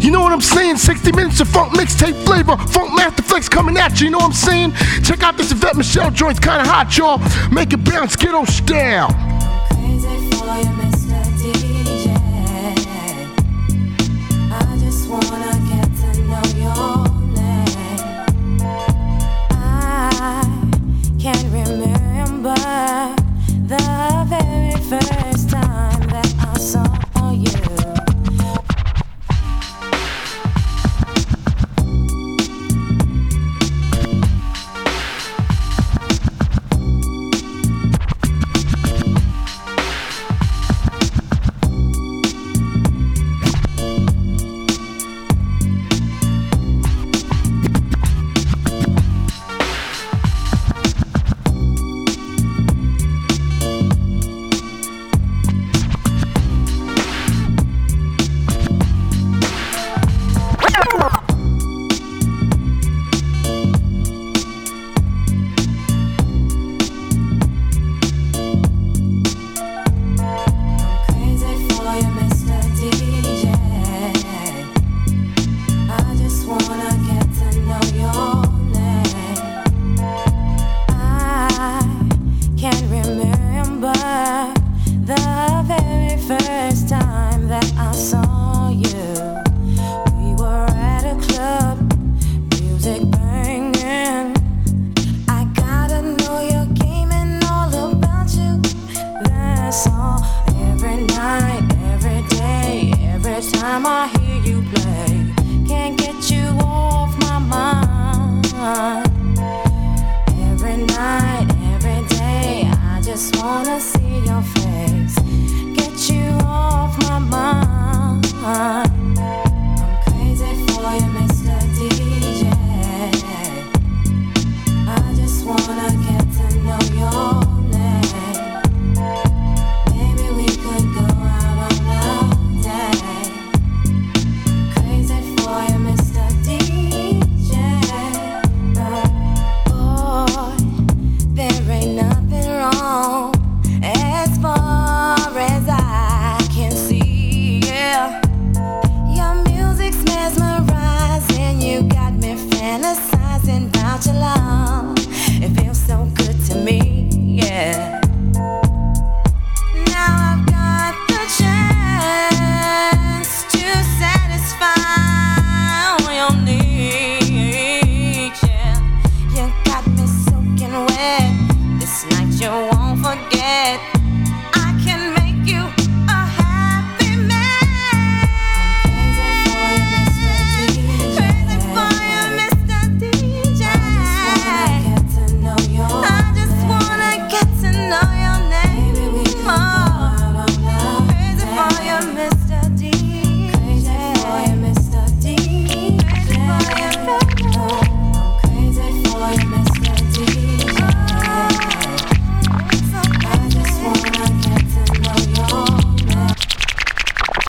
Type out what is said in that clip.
You know what I'm saying? 60 minutes of funk mixtape flavor. Funk Master Flex coming at you, you know what I'm saying? Check out this Yvette Michelle joint's kinda hot, y'all. Make it bounce, get on style. Crazy for you, Mr. DJ. I just wanna get to know your name. I can't remember the very first time that I saw you.